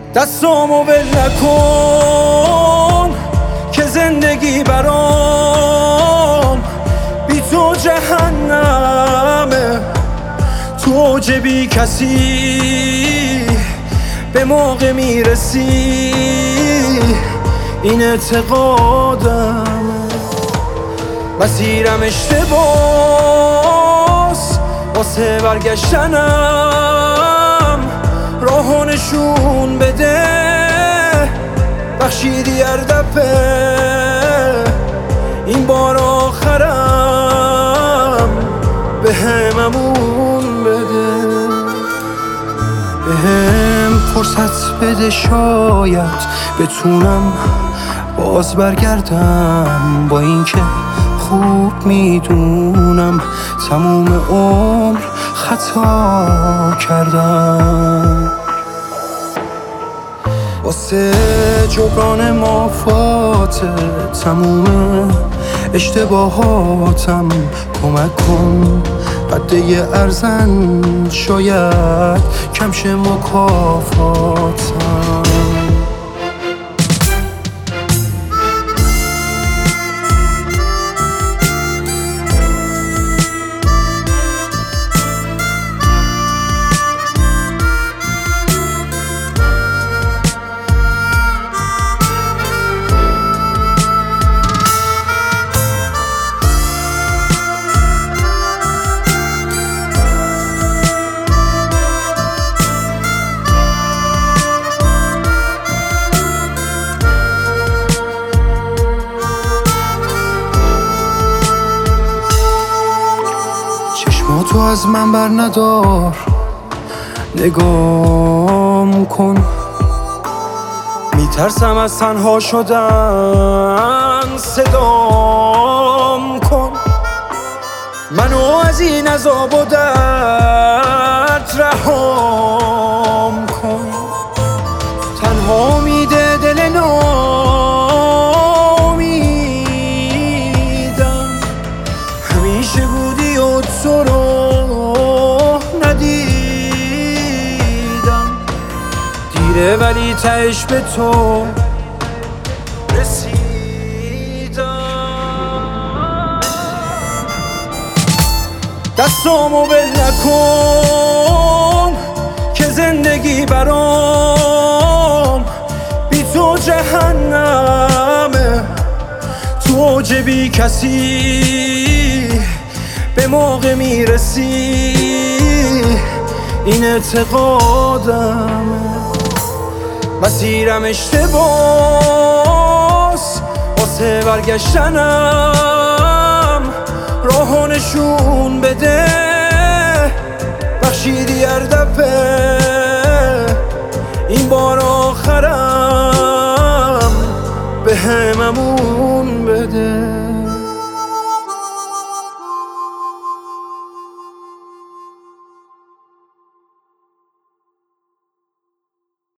دستامو ول نکن که زندگی برام بی تو جهنمه. تو اوج بی کسی به موقع میرسی، این اعتقادمه. مسیرم اشتباس واسه برگشتنم، راهو نشون بده. بخشیدی هر دفعه، این بار آخرم بهم امون بده. بهم فرصت بده، شاید بتونم باز برگردم. با اینکه خوب میدونم تموم عمر خطا کردم. واسه جبران مافات تموم اشتباهاتم کمک کن. قده ارزن شاید کمش مکافاتم. تو از من بر ندار، نگام کن. میترسم از تنها شدن، صدام کن. منو از این عذاب و درد رهام کن. تنها میده دل نامیدم. همیشه بودی و تو رو ولی تهش به تو رسیدم. دستامو ول نکن که زندگی برام بی تو جهنمه. تو اوج بی کسی به موقع میرسی، این اعتقادمه. مسیرم اشتباس واسه برگشتنم، راهو نشون بده. بخشیدی هر دفعه، این بار آخرم بهم امون بده.